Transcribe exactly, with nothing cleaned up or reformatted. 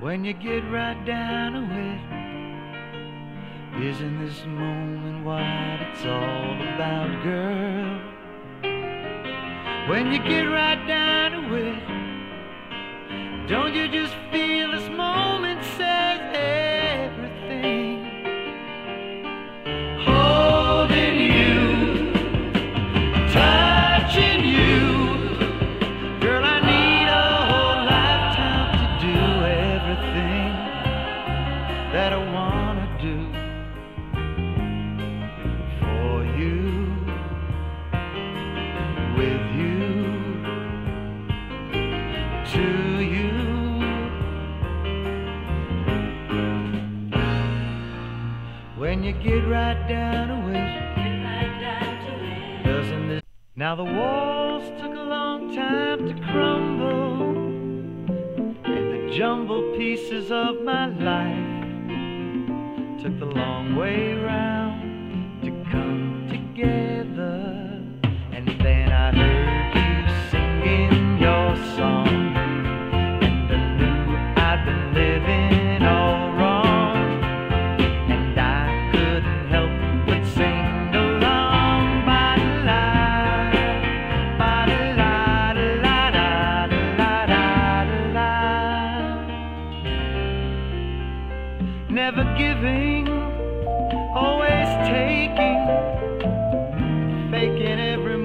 when you get right down to it. Isn't this moment what it's all about, girl? When you get right down to it, don't you just feel this moment says everything? Holding you, touching you, girl, I need a whole lifetime to do everything that I wanna do for you, with you, to you. When you get right down to it, doesn't this? Now the walls took a long time to crumble, and the jumbled pieces of my life took the long way round to come together. And then I heard you singing your song, and I knew I'd been living all wrong, and I couldn't help but sing along. Ba-da-la, ba-da-la-da-la-da-la-da-la. Never giving, always taking, faking every